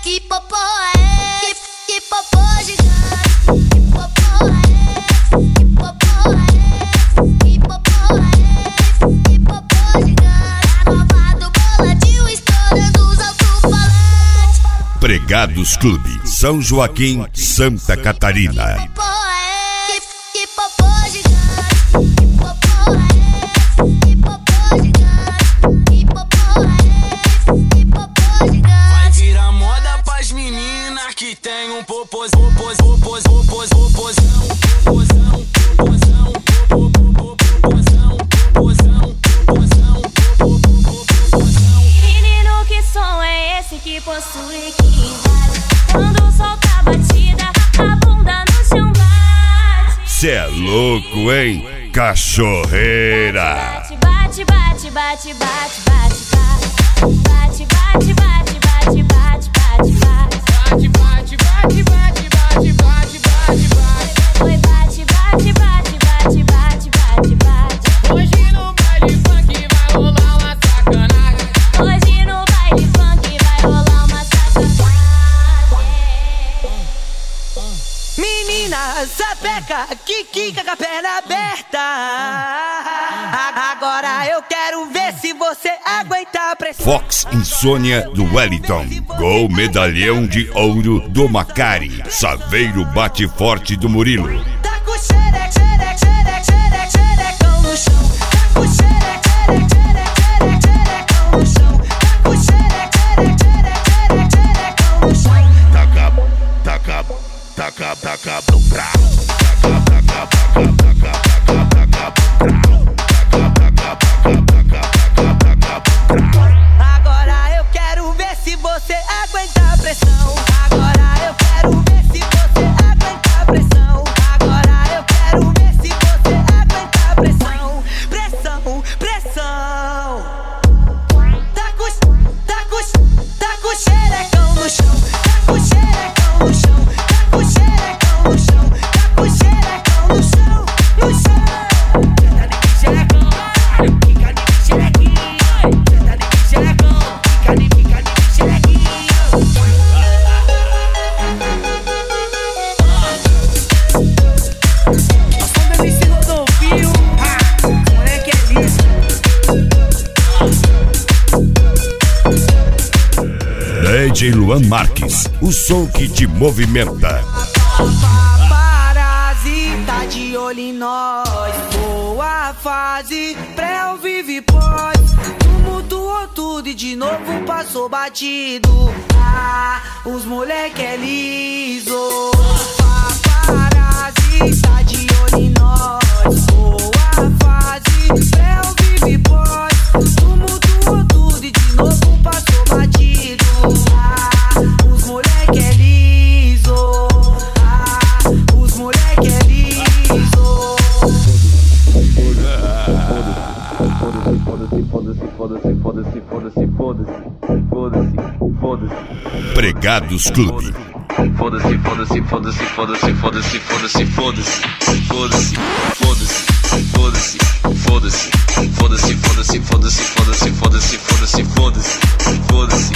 Que popô é esse? Que popô gigante? Que popô é esse? Que popô é esse? Que popô é esse? Que popô gigante? Renovado, boladinho, estourando os alto-falantes. Pregados Clube, São Joaquim, Santa Catarina. Que popô é esse? Que popô gigante? Que popô é esse? Que popô gigante? Que popô é esse? Que popô gigante? Vai virar moda pras meninas que tem um popozão. Menino, que som é esse que possui, que invade? Quando solta a batida, a bunda no chão bate. Cê é louco, hein? Cachorreira. Bate, bate, bate, bate, bate, bate, bate, bate, bate, bate, bate, bate, bate. Bate, bate, bate, bate, bate, bate, bate, bate. Oi, bate, bate, bate, bate, bate, bate, bate. Hoje no baile funk vai rolar uma sacanagem. Hoje no baile funk vai rolar uma sacanagem. Menina, sapeca, que quica com a perna aberta. Agora eu quero ver se você aguenta a pressão. Fox Insônia do Wellington. Gol medalhão de ouro do Macari. Saveiro bate forte do Murilo. Tá com xereca, xereca, xereca, xereca, xerecão no chão. Tá com xereca, xereca, xereca, xereca, xerecão no chão. Tá com xereca, xereca, xereca, xereca, xerecão no chão. Taca, taca, taca, taca, brau. Taca, taca, taca, taca, taca, taca, brau. Agora eu quero ver se você aguenta a pressão. Agora eu quero ver se você aguenta a pressão. Agora eu quero ver se você aguenta a pressão. Pressão, pressão. Tá com xerecão no chão. Tá com xerecão no chão. Tá com xerecão no chão. Tá com xerecão no chão. No chão. DJ Luan Marques, o som que te movimenta. Parasita de olho em nós. Boa fase, pré ou vive pós. Tumultuou tudo e de novo passou batido. Ah, os moleque é liso. Parasita de olho em nós. Boa fase, pré ou vive pós. Tumultuou tudo e de novo passou batido. Ah, os moleque é liso. Ah, os moleque é liso. Pregados Clube. Foda-se, foda-se, foda-se, foda-se, foda-se, foda-se, foda-se, foda-se, foda-se, foda-se, foda-se, foda-se, foda-se, foda-se, foda-se, foda-se, foda-se, foda-se, foda-se.